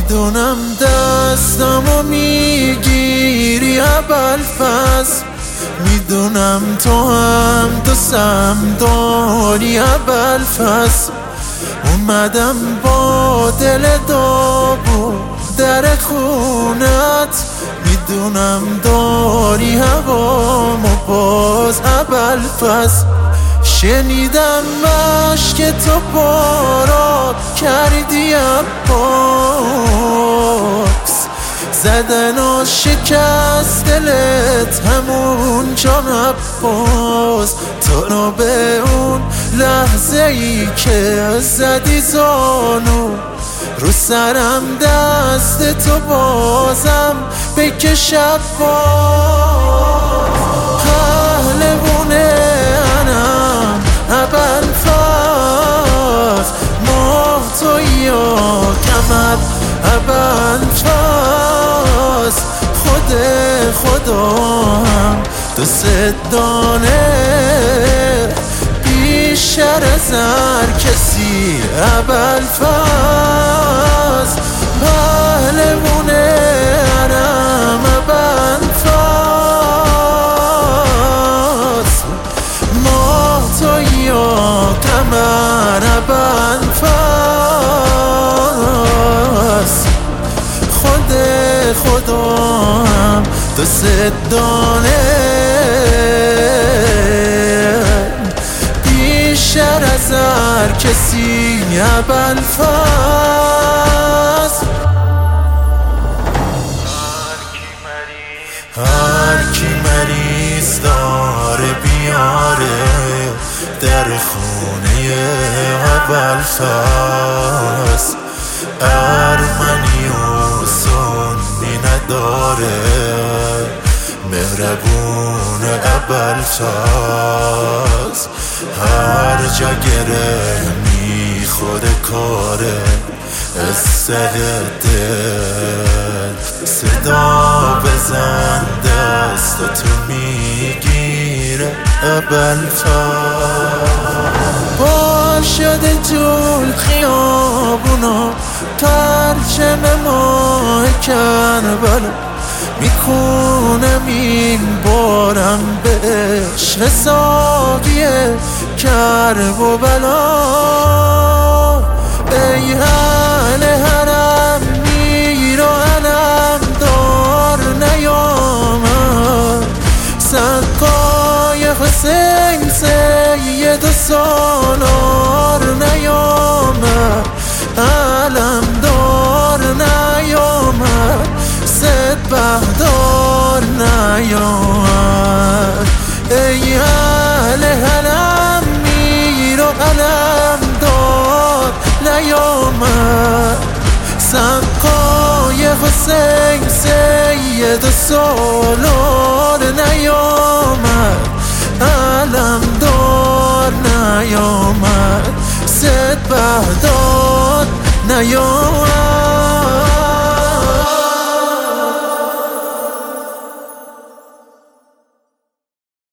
میدونم دستمو میگیری ابوالفضل، میدونم تو هم دوستم داری ابوالفضل. اومدم با دل داغ در خونت، میدونم داری هوامو باز ابوالفضل. شنیدم عشق تو پارا کردی عباس، زدن و شکست دلت همون جان عباس. تو رو به اون لحظه ای که زدی زانو، رو سرم دست تو بازم بکش عباس. پهلوونه انم ابوالفضل، ماه تویی و کمر ابوالفضل. خدا هم دوست دانه بیشتر از هر کسی ابوالفضل. پهلوونه انم ابوالفضل، ماه تویی و کمر ابوالفضل. خدا هم دوست دانه بیشتر از هر کسی ابوالفضل. هر کی مریض داره بیاره در خونه ابوالفضل. ارمنی و سنی نداره، مهربون ابوالفضل. هر جا گره میخوره کاره سر دل، صدا بزن دستتو میگیره ابوالفضل. با شده طول خیابونا پرچم ماه کربلا، میکنم این بارم به عشق ساقی کرب و بلا. ای اهل حرم میر و علم دار نیامد، سقای حسین سید و سالار نیامد، علم دار نیامد، سد بهدار نیامد. ای اهل حرم میر و علم دار نیامد، سقای حسین سید و سالار نیامد، علم دار نیامد، سد بهدار نیامد.